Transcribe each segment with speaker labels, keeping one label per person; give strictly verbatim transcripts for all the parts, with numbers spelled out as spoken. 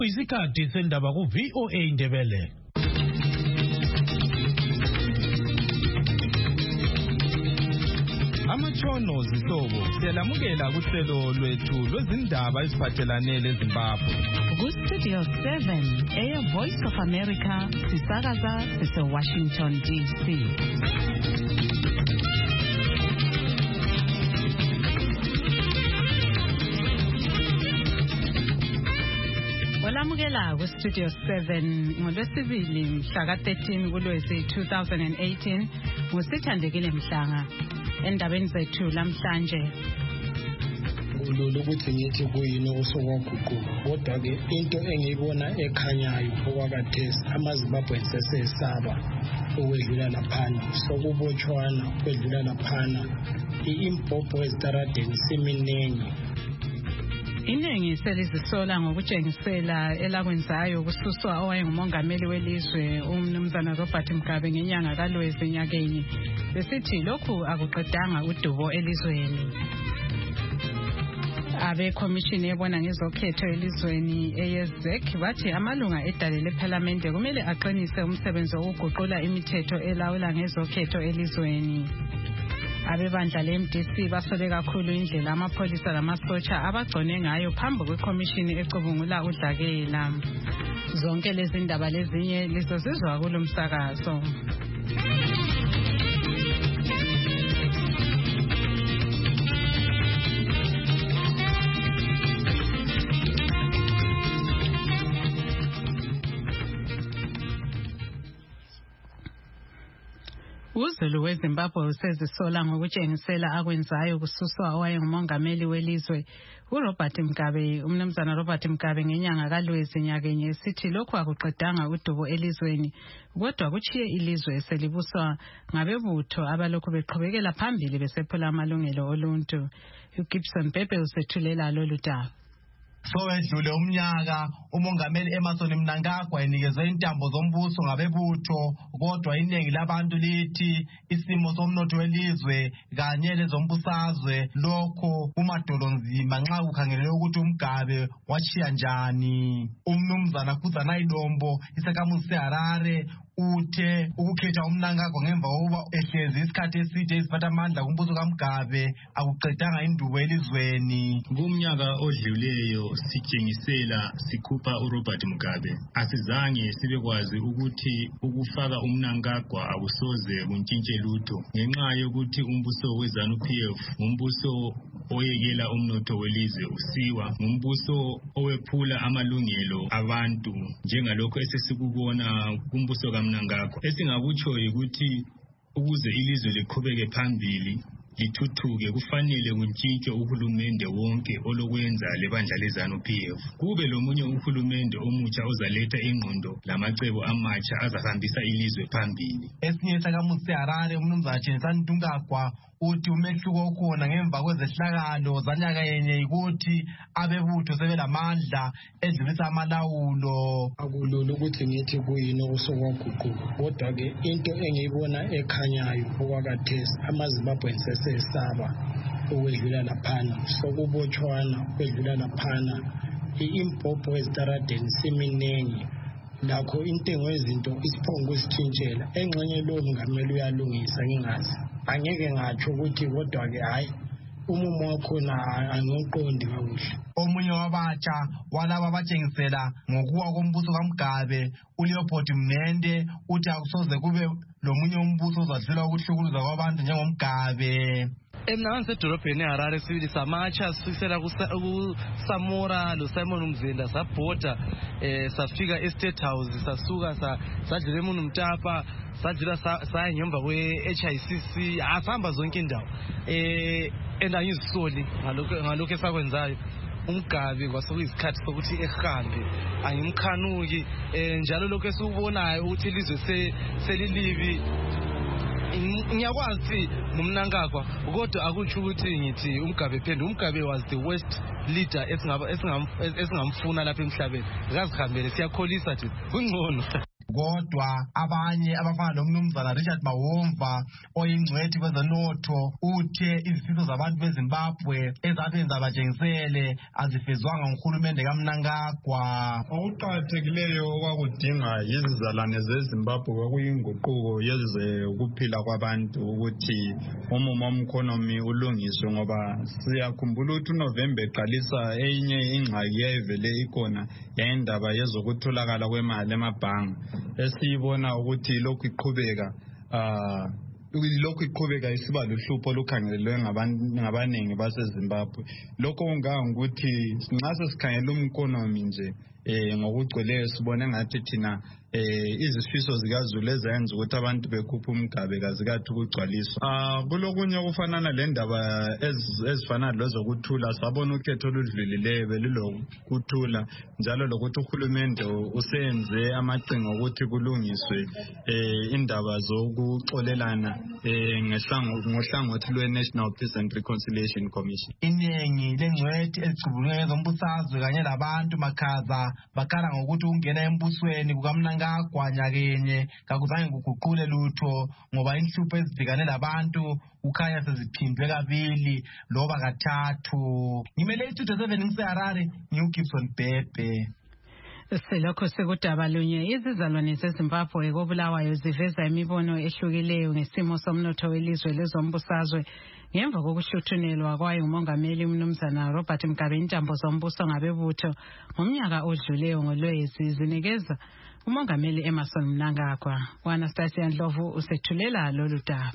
Speaker 1: Isikhathi sendaba ku V O A Indebele. Amatshono zihlobo siyalamukela kuhlelo lwethu lwezindaba eziphathelane leZimbabwe.
Speaker 2: Ku Studio seven, Air Voice of America, sisakaza sise Washington D C. Olamukela ku Studio seven ngolwesibili mhla ka thirteen kuLwezi two thousand eighteen ngusithandekile Mhlanga. Endabeni zethu lamhlanje
Speaker 3: ululu ukuthi ngithi kuyini osokuguquka kodwa ke into engiyibona ekhanyayo okwakathesi amaZimbabwe sesesaba ukwedlula laphana sokubotshwana ukwedlula laphana iimpopho ezitaradeni siminingi.
Speaker 2: Iningi selizisola ngokutshengisela elakwenzayo kususwa owayengumongameli welizwe umnumzana Robert Mugabe ngenyanga kaLwezi nyakenye. Besithi lokhu akuqedanga udubo elizweni. Abe commission ebona ngezokhetho elizweni E S Z C bathi amalunga edale leParliament kumele aqinise umsebenzi wokuguqula imithetho elawula ngezokhetho elizweni. Abebandla le-M D C basole kakhulu indlela amapholisa lamasotsha abagcone ngayo phambi kwekomishini ecubungula udlakela. Zonke lezi ndaba lezinye lizozizwa kulo msakazo. Uzulu weZimbabwe usezisola ngokutshengisela akwenzayo kususwa owayengumongameli welizwe uRobert Mugabe umnumzana Robert Mugabe ngenyanga kaLwezi nyakenye sithi lokhu akuqedanga udubo elizweni kodwa kuchiye ilizwe selibuswa ngabebutho abalokhu beqhubekela phambili besephula amalungelo oluntu. uGibson Bebe usethulela lolu daba.
Speaker 4: Sowedlule umnyaka umongameli Emmerson Mnangagwa enikeze intambo zombuso ngabebutho kodwa iningi labantu lithi isimo somnotho welizwe kanye lezombusazwe lokho kumadolonzima nxa ukhangelele ukuthi uMgabe washiya njani. Umnumzana Khuzana Idombo isakamuzi seHarare uthe ukukhetha uMnangagwa ngemva kokuba ehlezi isikhathi eside isiphatha amandla kumbuso kaMgabe akuqedanga indubo elizweni.
Speaker 5: Kumnyaka odluleyo sitshengisela sikhupha uRobert Mugabe asizange sibekwazi ukuthi ukufaka uMnangagwa akusoze kuntshintshe lutho ngenxa yokuthi umbuso weZANU P F umbuso oyekela umnotho welizwe usiwa umbuso owephula amalungelo abantu njengalokho esesikubona kumbuso kaMnangagwa. Esingakutsho ukuthi ukuze ilizwe liqhubeke phambili lithuthuke kufanele kuntshintshwe uhulumende wonke olokwenza lebandla leZANU P F kube lomunye uhulumende omutsha ozaletha ingqondo lamacebo amatsha azahambisa ilizwe phambili.
Speaker 4: Esinye sakamuzi seHarare umnumzana Jensen Mnangagwa uthi umehluko ukhona ngemva kwezehlakalo zanyaka yenye ukuthi abebutho sebelamandla edlulisa amalawulo.
Speaker 3: Akululu ukuthi ngithi kuyini osokuguquka kodwa ke into engiyibona ekhanyayo okwakathesi amaZimbabwe sesesaba ukwedlula laphana sokubotshwana ukwedlula laphana iimpopho ezitaradeni siminingi lakho intengo yezinto isiphongo isitshintshela engxenye lo mongameli uyalungisa ngingazi angeke ngatsho ukuthi kodwa ke hayi umumo wakhona angiqondi kakuhle.
Speaker 4: Omunye wabatsha walaba abatshengisela ngokuwa kombuso kaMgabe uLeopold Mnende uthi akusoze kube lomunye umbuso ozadlula ukuhlukuluza kwabantu njengomgabe.
Speaker 6: Emnangagwa sedolobheni eHarare sibili samatsha sisela kuSamora loSimon Mzenda sabhoda eh safika eState House sasuka sadlula eMunu Mtapa sadlula saya ngemva kwe-H I C C asihamba zonke indawo eh endangizisoli ngalokho ngalokho esakwenzayo uMgabe kwasokuyisikhathi sokuthi ehambe angimkhanuki eh njalo lokho esikubonayo ukuthi ilizwe selilibi ngiyakwazi uMnangagwa kodwa akutsho ukuthi ngithi uMgabe phende uMgabe was the worst leader esingaba esingamfuna lapha emhlabeni akazihambele siyakholisathi kungcono.
Speaker 4: Kodwa abanye abafana nomnumzana Richard Mawomva oyingcwethi kwezonotho uthe izifiso zabantu beZimbabwe ezabenza abajengisele azifezwanga nguhulumende kaMnangagwa.
Speaker 5: Okuqakathekileyo okwakudinga yizizalwane zeZimbabwe kwakuyinguquko yeze ukuphila kwabantu ukuthi umumo womkhonomi ulungiswe, ngoba siyakhumbula ukuthi uNovember eqalisa eyinye ingxaki yayivele ikhona yayindaba yezokutholakala kwemali emabhanga esiyibona ukuthi lokhu iqhubeka ah lokhu iqhubeka isiba luhlupho olukhangelelwe ngabaningi baseZimbabwe. Lokho kunganga ukuthi nxa sesikhangela umkhonomi nje eh ngokugcweleyo sibone ngathi thina eh izifiso zikaZulu ezenza ukuthi abantu bekhupha umgabe kazikathi ukugcwaliswa. Ah kulokunye okufanana lendaba ezifana lezokuthula sabona ukhetho oludlulileyo belilokuthula njalo lokuthi uhulumende usenze amacingo ukuthi kulungiswe eh indaba zokuxolelana eh ngehlangothi lwe-National Peace and Reconciliation Commission.
Speaker 4: Iningi lengcwethi ezicubungule zombusazwe kanye labantu makhaza bakhala ngokuthi ungena embusweni kukaMnangagwa nyakenye kakuzange kuguqule lutho ngoba inhlupho ezibhekane labantu ukhanya seziphindwe kabili loba kathathu. Ngimele i-two seven ngiseHarare ngiuGibson Bhebhe.
Speaker 2: Selokho sekudaba lunye izizalwane zeZimbabwe kobulawayo ziveza imibono ehlukileyo ngesimo somnotho welizwe lezombusazwe ngemva kokuhluthunelwa kwayo umongameli umnumzana Robert Mugabe intambo zombuso ngabebutho ngomnyaka odluleyo ngoLwezi zinikeza umongameli Emmerson Mnangagwa. Anastasia Ndlovu usethulela lolu daba.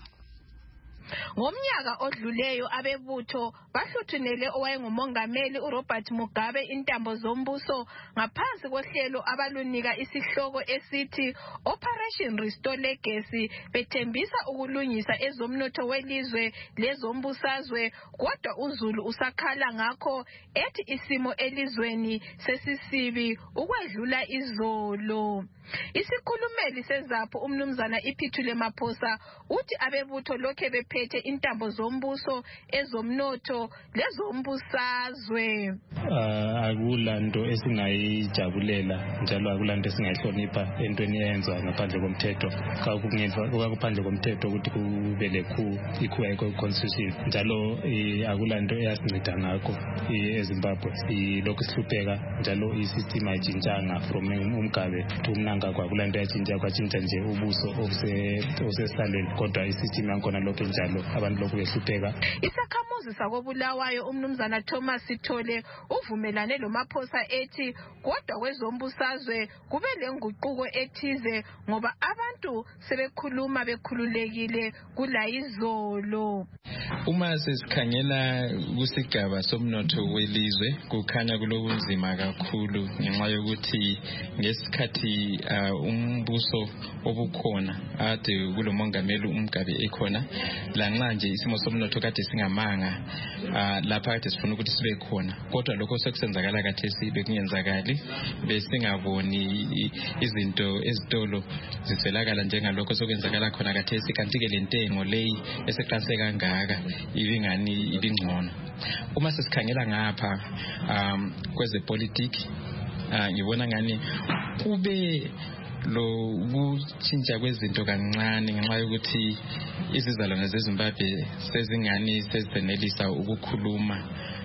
Speaker 7: Ngomnyaka odluleyo abebutho bahluthunele owayengumongameli uRobert Mugabe intambo zombuso ngaphansi kohlelo abalunika isihloko esithi Operation Restore Legacy bethembisa ukulungisa ezomnotho welizwe lezombusazwe, kodwa uZulu usakhala ngakho ethi isimo elizweni sesisibi ukwedlula izolo. Isikhulumeli seZAPHU umnumzana iPhithule Maphosa uthi abebutho lokhe bephethe intambo zombuso ezomnotho lezombusazwe.
Speaker 8: Akulanto esingayijabulela njalo akulanto esingayihlonipha entweni eyenzwa ngaphandle komthetho. Kakuphandle komthetho ukuthi kube lekhu ikhuya econstitution njalo akulanto eyasinceda ngakho eZimbabwe. Lokhu sihlupheka njalo isystem ayitshintshanga from uMgabe to Mnangagwa kulanto yachinja kwachinja nje ubuso obusesihlalweni kodwa isystem yakhona lokho njalo abantu lokhu behlupheka.
Speaker 7: Isakhamuzi sakobulawayo umnumzana Thomas Sithole uvumelane loMaphosa ethi kodwa kwezombusazwe kube lenguquko ethize ngoba abantu sebekhuluma bekhululekile kulayizolo.
Speaker 9: Uma sesikhangela kusigaba somnotho welizwe kukhanya kulobunzima kakhulu ngenxa yokuthi ngesikhathi umbuso obukhona ade kulomongameli uMgabe ekhona lanxa nje isimo somnotho kade singamanga lapha kade sifuna ukuthi sibe khona, kodwa lokho sekusenzakala kathesi bekungenzakali besingaboni izinto ezitolo ziselakala njengalokho sokwenzakala khona kathesi, kanti ke lentengo leyi eseqanse kangaka ibingani ibingcono. Uma sesikhangela ngapha um kwezepolitiki ngibona ngani kube lo kutshintsha kwezinto kancane ngenxa yokuthi izizalwane zeZimbabwe sezingani sezenelisa ukukhuluma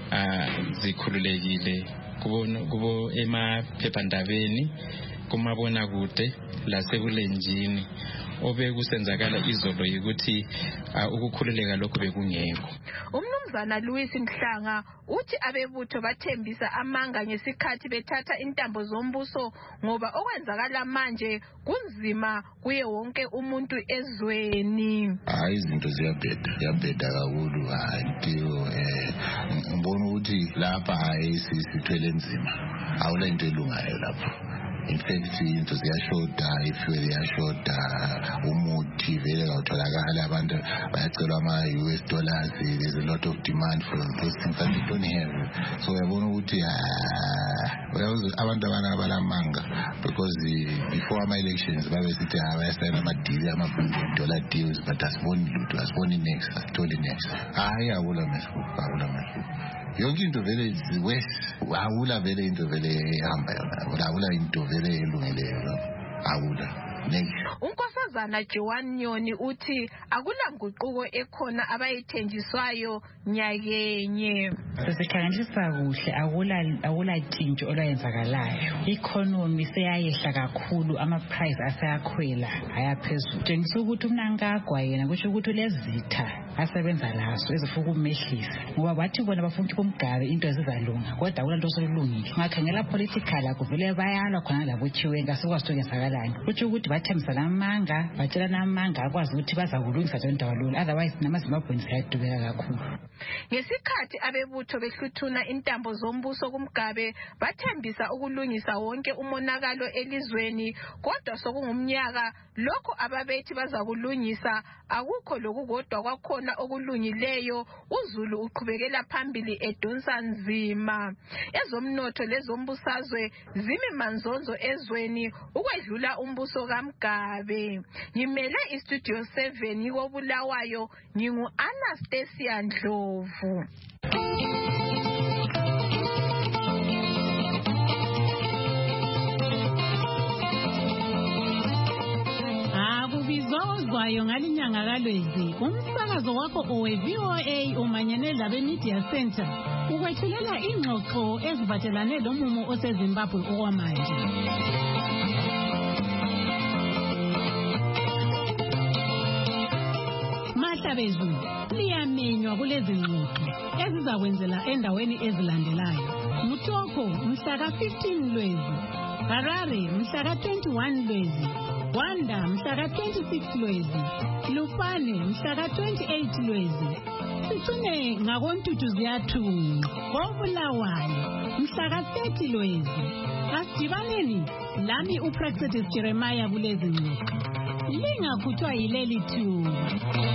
Speaker 9: zikhululekile kubo emaphephandabeni kumabona kude lasebulenjini. Obekusenzakala izolo yikuthi ukukhululeka lokho bekungekho.
Speaker 7: Umnumzana Louis Mhlanga uthi abebutho bathembisa amanga ngesikhathi bethatha intambo zombuso ngoba okwenzakala manje kunzima kuye wonke umuntu ezweni.
Speaker 10: Hayi izinto ziyabheda ziyabheda kakhulu hayi eh ngibona ukuthi lapha hayi sithwele nzima awula into elungayo lapha. In fact into ziyashoda ifuel iyashoda umuthi vele awutholakala abantu bayacela ama U S dollars. There's a lot of demand for those things that we don't have. So yabona ukuthi abantu abana balamanga because before my elections babe sithi abayasayina ama-deal ama-billion dollar deals but asiboni lutho asiboni next asitholi next. Hayi awula mehluko awula mehluko yonke into vele west awula vele into vele ehamba yona awula into vele elungileyo. akula.
Speaker 7: Unkosazana Joan Nyoni uthi akulanguquko ekhona abayithenjiswayo nyakenye.
Speaker 11: Sesikhangelisa kuhle akula akula tshintsho olwenzakalayo. Economy seyayehla kakhulu, ama price aseyakhwela ayaphezulu. Tshengisa ukuthi uMnangagwa yena kusho ukuthi lezitha asebenza lazo ezifuka umehlisa. Ngoba bathi bona bafuna umgabe into ezizalunga kodwa akulanto solungile. Ngakhangela political akuvele bayalwa khona labo Chiwenga sikwazi ukwenzakalani. Kusho ukuthi bathembisa namanga batshela namanga akwazi ukuthi bazakulungisa le ndawo lo, otherwise namaZimbabwe sayadubeka kakhulu.
Speaker 7: Ngesikhathi abebutho behluthuna intambo zombuso kumgabe bathembisa ukulungisa wonke umonakalo elizweni, kodwa sokungumnyaka lokho ababethi bazakulungisa akukho lokukodwa kwakhona okulungileyo. uZulu uqhubekela phambili edonsa nzima. Ezomnotho lezombusazwe zimi manzonzo ezweni ukwedlula umbuso kaMgabe. Ngimele istudio seven yobulawayo, ngingu Anastasia Ndlovu.
Speaker 12: Akubizozwayo ngalinyanga kaLwezi umsakazo wakho owe V O A umanyene labe Media Center ukwethulela ingxoxo ezibatelane lomumo oseZimbabwe okwamanje. Mahlabezu liyamenywa kulezi ngxoxo ezizakwenzela endaweni ezilandelayo. Mutoko mhla ka fifteen Lwezi, Harare mhla ka twenty-one Lwezi, Wanda mhla ka twenty-six Lwezi, Lupane mhla ka twenty-eight Lwezi. Sithune ngakoNtuthu ziyathunqa koBulawayo mhla ka thirty Lwezi. Asidibaneni lami uPractice Jeremiah kulezi ngxoxo. Lingakhutshwa yileli thuba.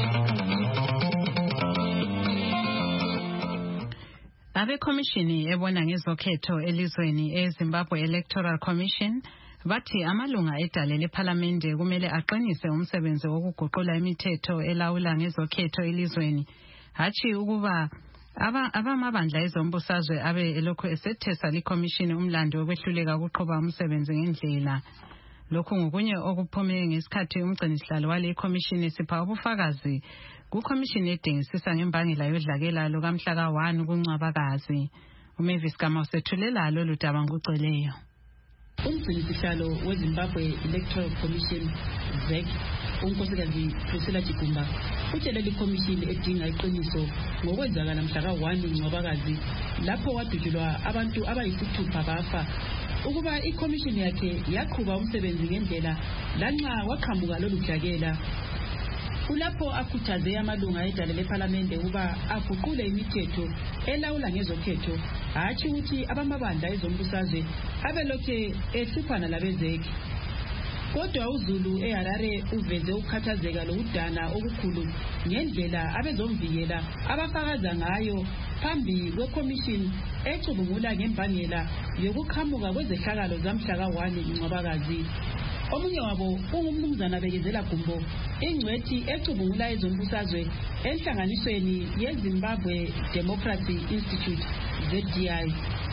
Speaker 2: Abe commission ebona ngezokhetho elizweni eZimbabwe Electoral Commission bathi amalunga edale leParliament kumele aqinise umsebenzi wokuguqula imithetho elawula ngezokhetho elizweni, hathi ukuba aba abamabandla ezombusazwe abe elokho esethesa liCommission umlando wokwehluleka ukuqhuba umsebenzi ngendlela. Lokhu ngokunye okuphume ngesikhathi umgcinisihlalo wale commission sipha ubufakazi ku commission edingisisa ngembangela yodlakela lokamhla ka one kuNcwabakazi. uMavis Kama usethulela lo ludaba ngokuceleyo.
Speaker 13: Umgcinisihlalo weZimbabwe Electoral Commission Z E C unkosikazi Priscilla Chikumba utshele le commission edinga iqiniso ngokwenzakala mhla ka one kuNcwabakazi lapho wadutshulwa abantu abayisithupha bafa, ukuba iCommission yakhe yaqhuba umsebenzi ngendlela lanxa waqhamuka lolu dlakela. Kulapho akhuthaze amalunga edale leParliament ukuba aguqule imithetho elawula ngezokhetho, hathi ukuthi abamabandla ezombusazwe abelokhe ehluphana labezeki. Kodwa uZulu eHarare uveze ukukhathazeka lokudana okukhulu ngendlela abezomvikela abafakaza ngayo phambi kweCommission ecubungula ngembangela yokuqhamuka kwezehlakalo zamhla ka one kuNcwabakazi. Omunye wabo ungumnumzana Bekezela Gumbo, ingcwethi ecubungula ezombusazwe enhlanganisweni yeZimbabwe Democracy Institute Z D I.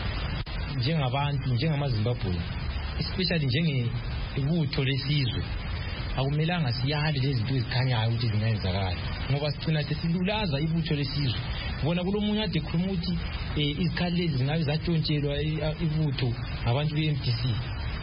Speaker 14: Njengabantu njengamaZimbabwe, especially njenge ibutho lesizwe, akumelanga siyale lezi zinto ezikhanyayo ukuthi zingayenzakala ngoba sicina sesilulaza ibutho lesizwe. Bona kulomunye ade khuluma ukuthi izikhali lezi zingabe zatshontshelwa ibutho ngabantu be-M D C.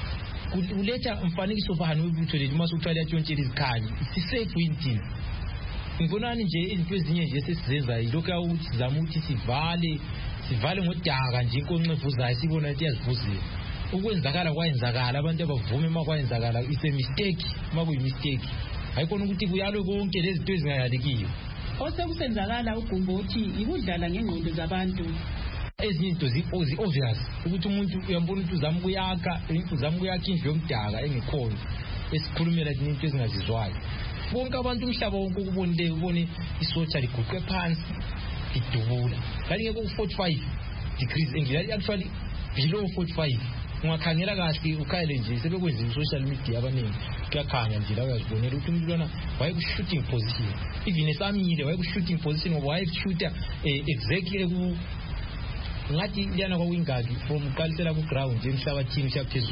Speaker 14: Kuletha umfanekiso bani webutho leli mase uthiwa liyatshontshela izikhali sisafe yini? Ngibonani nje izinto ezinye nje sesizenza yilokho ukuthi sizama ukuthi sivale sivale ngodaka nje inkoncevuzayo sibona ukuthi iyazivuzela. Ukwenzakala kwayenzakala, abantu abavume makwayenzakala it's a mistake, makuyi mistake. Hayikhona ukuthi kuyalwe konke lezi zinto ezingayalekiyo.
Speaker 13: Osekusenzakala uGumbo uthi ikudlala ngengqondo zabantu.
Speaker 14: Ezinye izinto zi obvious ukuthi umuntu uyambona ukuthi uzama ukuyakha uzama ukuyakha indlu yomdaka engikhona esikhulumela izinto ezingazizwayo. Bonke abantu umhlaba wonke ukubonile ubone isotsha liguqe phansi idubula kanti ke ku forty-five degrees Celsius actually below forty-five. Ungakhangela kahle ukhayele nje sebekwenza i-social media abaningi kuyakhanya nje la uyazibonela ukuthi umuntu lona waye ku shooting position, even esamile waye ku shooting position ngoba waye shoota exactly ku ngathi liyana kwa wingaki from uqalisela ku ground nje emhlabathini usiyaphezulu.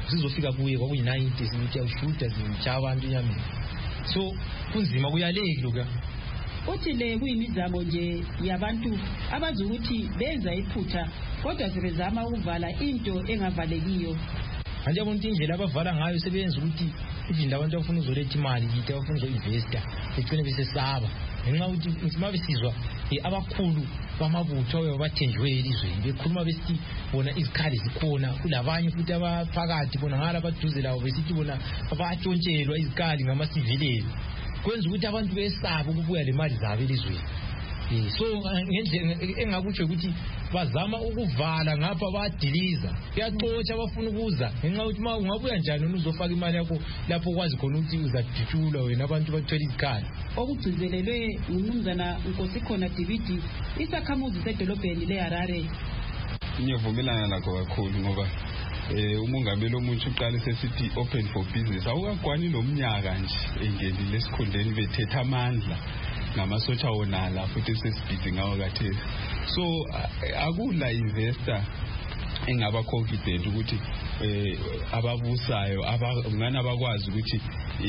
Speaker 14: sizofika kuye kwakuyi-ninety sithi awushuda zimtsha abantu enyameni so kunzima kuyaleki lokuya.
Speaker 13: Uthi le kuyimizamo nje yabantu abazi ukuthi benza iphutha kodwa sebezama ukuvala into engavalekiyo.
Speaker 14: Manje abantu indlela abavala ngayo sebenza ukuthi indlela abantu abafuna uzoletha imali kithi abafuna uzoinvesta begcine besesaba ngenxa ukuthi ngisima besizwa abakhulu bamabutho abathenjwe elizweni bekhuluma besithi bona izikhali zikhona kulabanye futhi abaphakathi bona ngala abaduze lawo besithi bona abatshontshelwa izikhali ngama-civilian kwenza ukuthi abantu besaba ukubuya le mali zabo elizweni. So ngendlela engakutsho ukuthi bazama ukuvala ngapha badiliza kuyaxotsha abafuna ukuza ngenxa ukuthi ma ungabuya njani uzofaka imali yakho lapho kwazi khona ukuthi uzadutshula wena abantu bathola izikhali.
Speaker 13: Okugcizelelwe ngumnumzana Nkosikhona Dibidi isakhamuzi sedolobheni leHarare.
Speaker 15: Ngiyavumelana nakho kakhulu ngoba eh umongameli omutsha uqale sesithi open for business awukagwani nomnyaka nje engenile esikhundleni bethetha amandla ngamasotsha wonala futhi sesibhizi ngawo kathesi. So akula investor engaba confident ukuthi eh ababusayo abangana bakwazi ukuthi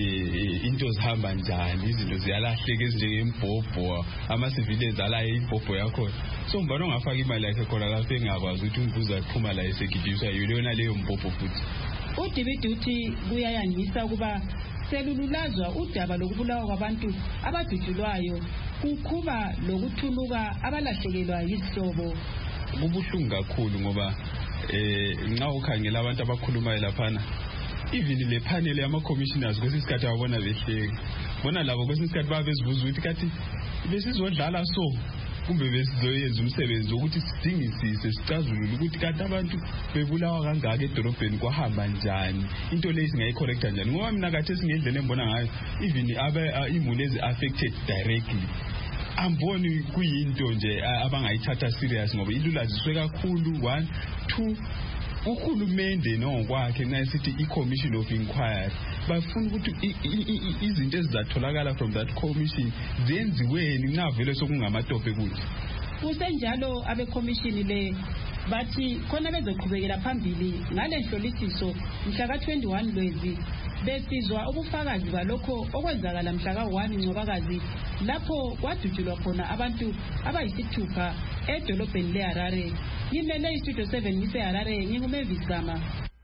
Speaker 15: into zihamba njani izinto ziyalahleka ezinjengembhobho ama civilians ala imbhobho yakho. So mbona ongafaka imali yakhe khona lapho engakwazi ukuthi umbuza iphuma la esegidiswa yona leyo mbhobho futhi.
Speaker 13: uDibidi uthi kuyayangisa ukuba selululazwa udaba lokubulawa kwabantu abadutshulwayo kukhuba lokuthuluka abalahlekelwa yizihlobo.
Speaker 15: Kubuhlungu kakhulu ngoba eh nxa ukhangela abantu abakhulumayo laphana even le panel yama commissioners kwesisikhathi abona behleke bona labo kwesisikhathi babezibuza ukuthi kathi besizodlala so kumbe besizoyenza umsebenzi ukuthi sidingisise sicazulule ukuthi kanti abantu bebulawa kangaka edolobheni kwahamba njani into leyo singayicorrecta njani ngoba mina kathi singendlela embona ngayo even aba imuli ezi affected directly amboni kuyinto nje abangayithatha serious ngoba ilulaziswe kakhulu. One two uhulumende nokwakhe nxa sithi i-commission of inquiry bafuna ukuthi izinto ezizatholakala from that commission zenziweni nxa vele sokungamatope kuthi.
Speaker 13: Kusenjalo abekhomishini le bathi khona bezoqhubekela phambili ngale nhlolisiso mhla ka twenty-one Lwezi besizwa ubufakazi balokho okwenzakala mhla ka one Ncwabakazi lapho kwadutshulwa khona abantu abayisithupha edolobheni leHarare. Ngimele istudio seven ngiseHarare nginguMavis Gama.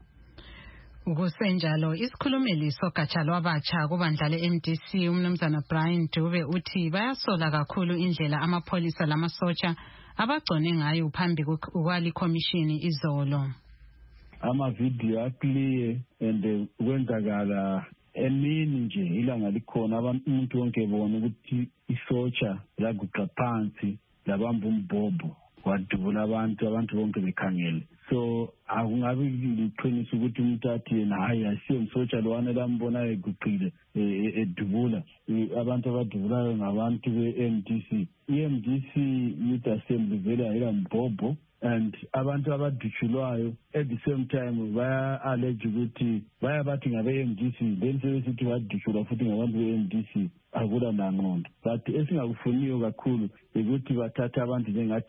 Speaker 2: Kusenjalo isikhulumeli sogatsha lwabatsha kubandla le-M D C umnumzana Brian Dube uthi bayasola kakhulu indlela amapholisa lamasotsha abagcone ngayo phambi kwali commission izolo.
Speaker 16: Ama-video aclear and kwenzakala emini nje ilanga likhona umuntu wonke bona ukuthi isotsha laguqa phansi labamba umbhobho wadubula abantu abantu bonke bekhangele. So akungabi liqiniso ukuthi umuntu athi yena hayi asiyo umsotsha lowana lambona eguqile edubula. Abantu abadubulayo ngabantu be-M D C. I-M D C Youth Assembly vele ayila mbhobho and abantu abadutshulwayo at the same time baya allege ukuthi baya bathi ngabe-M D C then sebesithi badutshulwa futhi ngabantu be-M D C akula nangqondo. But esingakufuniyo kakhulu ukuthi bathatha abantu njengathi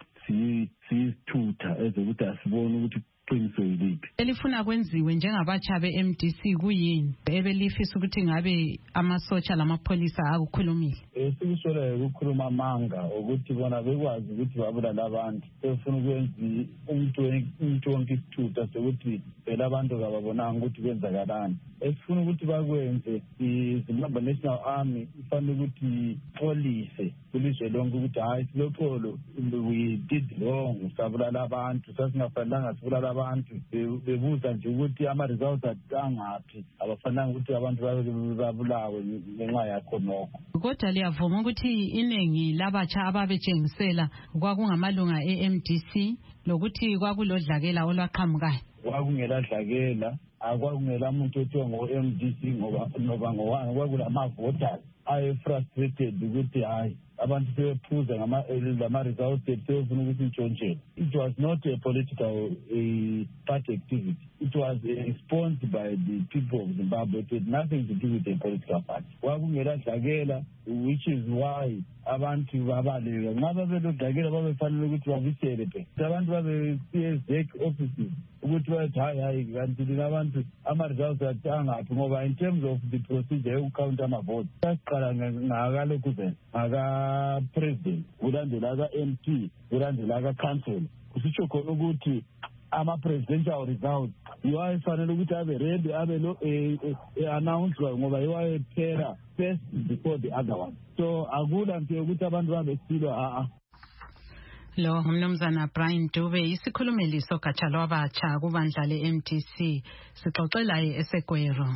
Speaker 16: siyisithutha ezokuthi asibone ukuthi qiniso yiliphi
Speaker 2: elifuna kwenziwe njengabatsha be-M D C kuyini ebelifisa ukuthi ngabe amasotsha lamapholisa akukhulumile.
Speaker 16: Esikusola ukukhuluma amanga ukuthi bona bekwazi ukuthi babulala abantu befuna ukwenza umuntu umuntu wonke isithutha sokuthi phela abantu kababonanga ukuthi kwenzakalani. Esifuna ukuthi bakwenze iZimbabwe National Army ifanele ukuthi polise kulizwe lonke ukuthi hayi siloxolo we did wrong sabulala abantu sasingafanelanga sibulala abantu bebuza nje ukuthi ama results angaphi abafanele ukuthi abantu babulawe ngenxa yakho nokho.
Speaker 2: Kodwa liyavuma ukuthi iningi labatsha ababetshengisela kwakungamalunga e-M D C lokuthi kwakulodlakela olwaqhamukayo.
Speaker 16: Kwakungeladlakela akwakungela umuntu othiwa ngo-M D C ngoba ngoba ngowani kwakulamavoters aye-frustrated ukuthi hayi abantu sebephuza ngama-results sebefuna ukuthi intshontshele. It was not a political a party activity. It was a response by the people of Zimbabwe. It had nothing to do with a political party. Kwakungeladlakela, which is why abantu babaleka nxa babelodlakela babefanele ukuthi babisele phe abantu babe-C S Z offices ukuthi bathi hayi hayi kanti abantu ama-results athi angaphi ngoba in terms of the procedure yokukhawunta ama-vote sasiqala ngakalokhu vele ngaka-president kulandela aka-M P kulandela aka-council kusitsho khona ukuthi ama-presidential results yiwo ayefanele ukuthi abe ready abe lo announced ngoba yiwo ayephela first before the other one so akula nto yokuthi abantu babesilwa a-a.
Speaker 2: Lo umnumzana Brian Dube isikhulumeli sogatsha lwabatsha kubandla le-M D C sixoxela eSegwero.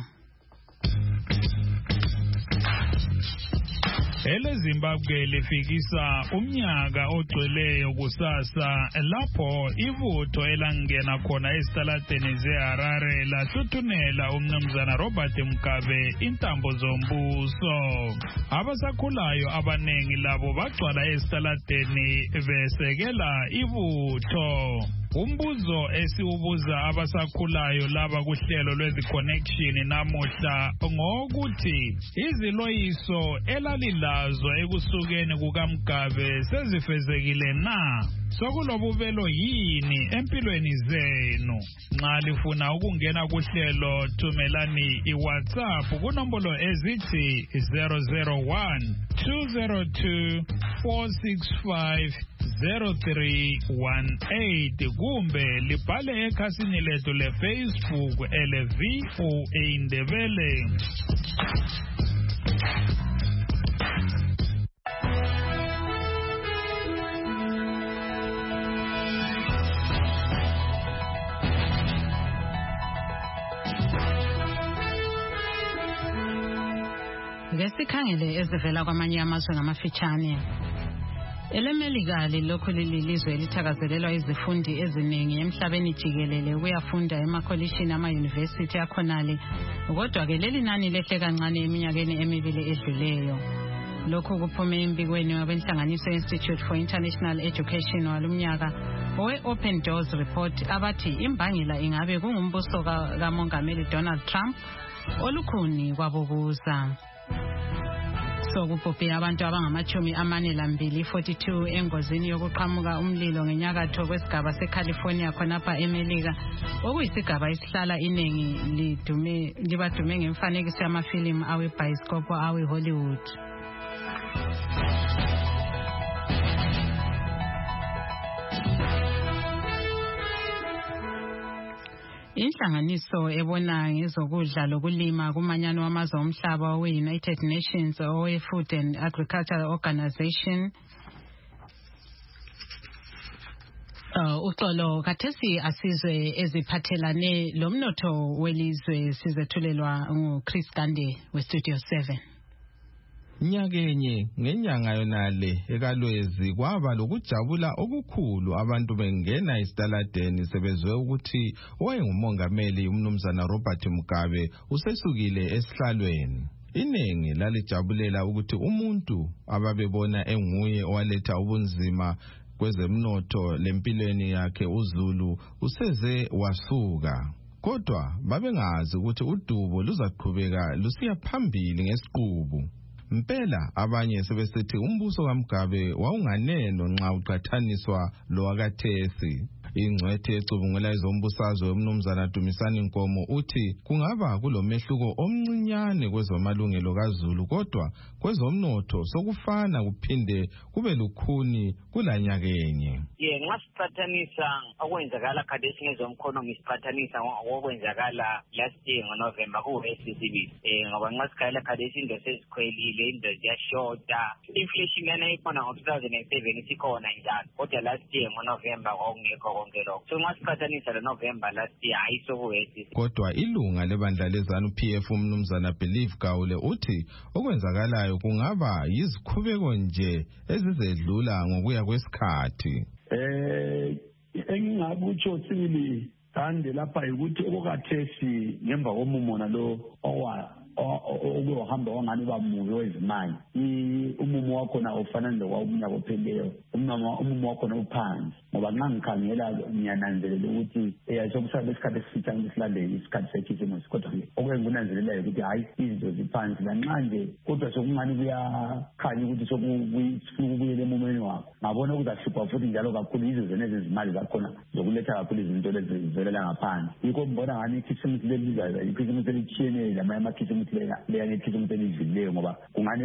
Speaker 17: Ele Zimbabwe lifikisa umnyaka ogcweleyo kusasa lapho ivutho elangena khona esitaladeni zeHarare lahluthunela umnumzana Robert Mugabe intambo zombuso. Abasakhulayo abanengi labo bagcwala esitaladeni besekela ivutho. Umbuzo esiubuza abasakhulayo laba kuhlelo lweziconnection namuhla ngokuthi iziloyiso elalilazo ekusukeni kukaMugabe sezifezekile na? Sokulobuvelo yini empilweni zenu? Nxa lifuna ukungena kuhlelo thumelani iWhatsApp kunombolo ezithi zero zero one two zero two four six five zero three one eight kumbe libhale ekhasini lethu leFacebook ele V O A Ndebele.
Speaker 2: Ngesikhangele ezivela kwamanye amazwe ngamafitshane. EleMelika lilokhu lilizwe elithakazelelwa izifundi eziningi emhlabeni jikelele kuyafunda emakholishini ama-university akhonale kodwa ke leli nani lehle kancane eminyakeni emibili edluleyo. Lokhu kuphume embikweni wabenhlanganiso Institute for International Education walumnyaka owe-Open Doors Report abathi imbangela ingabe kungumbuso kamongameli Donald Trump olukhuni kwabokuza. So kupophe abantu abangamachumi amane lambili forty-two engozini yokuqhamuka umlilo ngenyakatho kwesigaba seCalifornia khonapha eMelika okuyisigaba esihlala inengi lidume libadume ngemfanekiso yamafilimu aweBioskopo aweHollywood. Inhlanganiso ebona ngezokudla lokulima kumanyano wamazwe omhlaba we-United Nations owe-Food and Agriculture Organization Uh, uxolo kathesi asizwe eziphathelane lomnotho welizwe sizethulelwa nguChris Gande weStudio seven.
Speaker 1: Nyakenye ngenyanga yonale ekalwezi kwaba lokujabula okukhulu abantu bengena isitaladeni sebezwe ukuthi owayengumongameli umnumzana Robert Mugabe usesukile esihlalweni. Inengi lalijabulela ukuthi umuntu ababebona enguye owaletha ubunzima kwezemnotho lempilweni yakhe uZulu useze wasuka. Kodwa babengazi ukuthi udubo luzaqhubeka lusiya phambili ngesiqubu. Mpela abanye sebesithi umbuso kaMugabe wawunganeno nxa uqathaniswa lo wakathesi. Ingcwethe ecubungula ezombusazwe umnumzana Dumisani Nkomo uthi kungaba kulomehluko omncinyane kwezomalungelo kaZulu kodwa kwezomnotho sokufana kuphinde kube lukhuni kulanyakenye.
Speaker 18: Ye ngasiqathanisa okwenzakala khathesi ngezomkhono ngisiqathanisa okwenzakala last year ngoNovember ku-S C B eh ngoba nxa sikhala khathesi into sezikhwelile into ziyashota inflation yana ikhona ngo two thousand seven isikhona njalo kodwa last year ngoNovember kwakungekho so ngasiqathanisa leNovember last year ayisokuwesi.
Speaker 1: Kodwa ilunga lebandla lezanu P F umnumzana Believe Gawule uthi okwenzakalayo kungaba yizikhubeko nje ezizedlula ngokuya kwesikhathi.
Speaker 16: Eh engingakutsho sibili Gande lapha ukuthi okukathesi ngemva komumona lo owa
Speaker 19: okuyohamba wangani bamubi wezimali umumo wakho na ufana nowawumnyaka opheleyo umumo wakho na uphansi ngoba nxa ngikhangela ngiyananzelela ukuthi sokusaba isikhathi esifitshane silandele isikhathi sekhisimusi kodwa okwengunanzelelayo ukuthi hayi izinto ziphansi lanxa nje kodwa sokungani kuyakhanya ukuthi sokufuna ukubuyela emumeni wakho ngabona ukuthi ahlupha futhi njalo kakhulu yizo zona ezizimali zakhona zokuletha kakhulu izinto lezi zivelela ngaphandle yikho mbona ngani ikhisimusi lelizayo ikhisimusi elitshiyeneyo lamanye amakhisimusi leya ngekhisimusi elidlulileyo ngoba kungani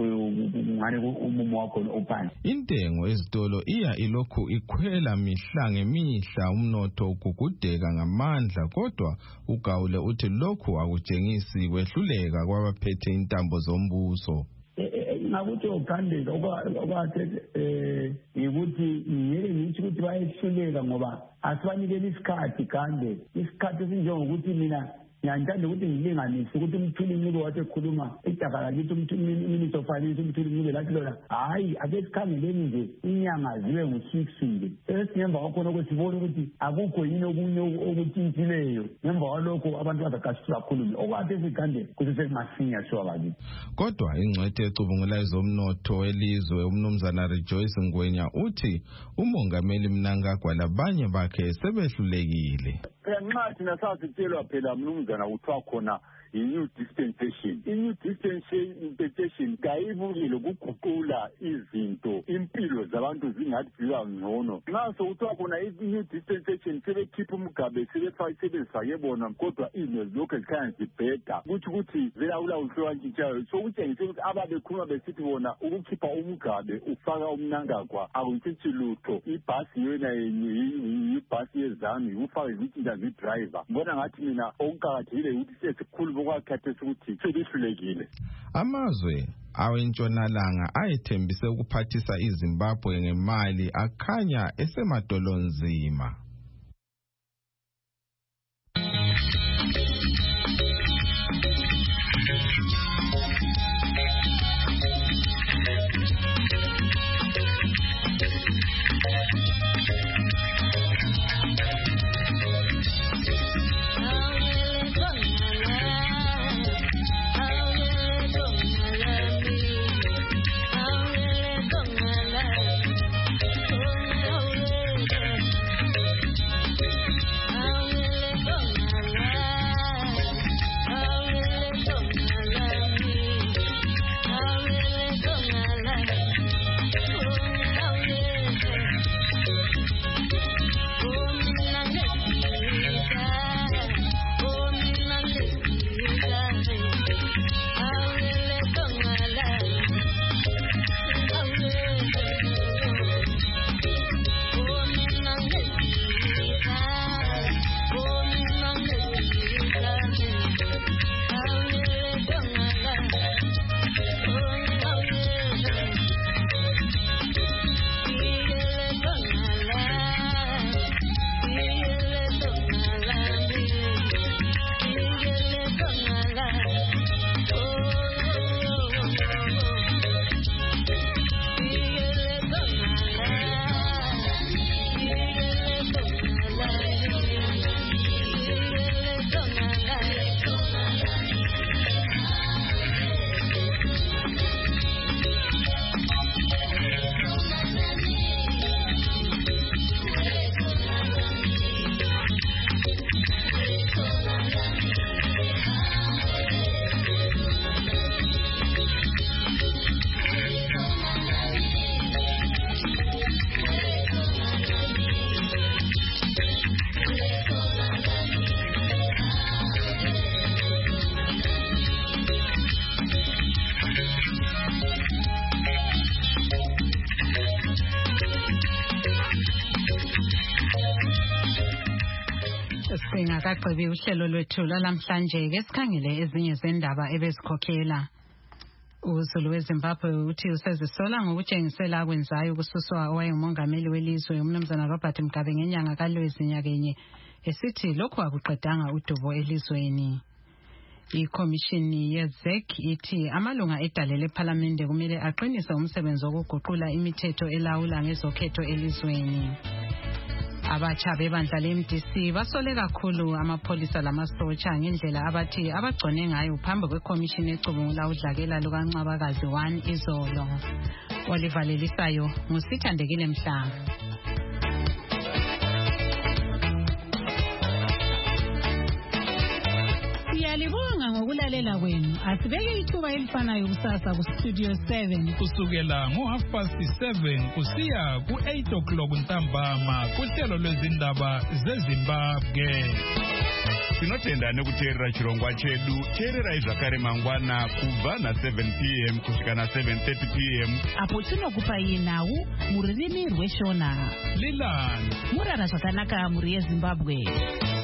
Speaker 19: kungani umumo wakho uphansi.
Speaker 1: Intengo ezitolo iya ilokhu ikhwela mihla ngemihla umnotho ugugudeka ngamandla kodwa uGawule uthi lokhu akutshengisi kwehluleka kwabaphethe intambo zombuso.
Speaker 19: Ngakuthi ukhandeka okwathe eh ukuthi ngeke ngithi ukuthi bayehluleka ngoba asibanikele isikhathi kande isikhathi sinjengokuthi mina ngiyantanda ukuthi ngilinganise ukuthi umthuli ncube wathi ekhuluma idakala lithi umthuli minister of finance umthuli ncube lathi lona hayi ake sikhangeleni nje inyanga zibe ngu-six nje sesingemva kwakhona ukuthi sibone ukuthi akukho yini okunye okutshintshileyo ngemva kwalokho abantu bazaqashisa kakhulu okwathe sikande kuthi sekumasinya shuwa bakithi.
Speaker 1: Kodwa ingcwethe ecubungula ezomnotho elizwe umnumzana Rejoice Ngwenya uthi umongameli Mnangagwa labanye bakhe sebehlulekile.
Speaker 20: Nxa thina sasitshelwa phela mnumzana kuthiwa khona i-new dispensation. I-new dispensation kayibukile ukuguqula izinto impilo zabantu zingathi ziba ngcono. Nxa sokuthiwa khona i-new dispensation sebekhipha umgabe sebefake bona kodwa izinto lokhu zikhanya zibheda kuthi ukuthi vela ulawuhlwantshintshayo sokutshengisa ukuthi ababekhuluma besithi bona ukukhipha umgabe ufaka uMnangagwa akutshintshi lutho. Ibhasi yona yenye ibhasi yezami ufake izitshintsha zidriver. Mbona ngathi mina okuqakathekile ukuthi sesikhulu okwakhathesi ukuthi sebehlulekile.
Speaker 1: Amazwe awentshonalanga ayethembise ukuphathisa iZimbabwe ngemali akhanya esemadolonzima.
Speaker 2: Singakagqibi uhlelo lwethu lalamhlanje ke sikhangele ezinye zendaba ebezikhokhela. Uzulu weZimbabwe uthi usezisola ngokutshengisela kwenzayo kususwa owayengumongameli welizwe umnumzana Robert Mugabe ngenyanga kaLwezi nyakenye esithi lokhu akuqedanga udubo elizweni. Ikomishini yeZEC ithi amalunga edale lePhalamende kumele aqinise umsebenzi wokuguqula imithetho elawula ngezokhetho elizweni. Abatsha bebandla le-M D C basole kakhulu amapholisa lamasotsha ngendlela abathi abagcone ngayo phambi kwekomishini ecubungula udlakela lukaNcwabakazi one izolo. Oliver Lelisayo ngusithandekile Mhlanga.
Speaker 12: Siyalibonga ngokulalela kwenu. Asibeke ithuba elifanayo kusasa ku Studio seven
Speaker 17: kusukela ngo half past seven kusiya ku eight o'clock ntambama kuhlelo lwezindaba zeZimbabwe.
Speaker 21: Tinotenda nekuteerera chirongwa chedu. Teererai zvakare mangwana kubva na seven p m kusvika na seven thirty p m
Speaker 12: apo tinokupai nhau mururimi rweshona.
Speaker 17: Lilan
Speaker 12: Murara zvakanaka muri yeZimbabwe.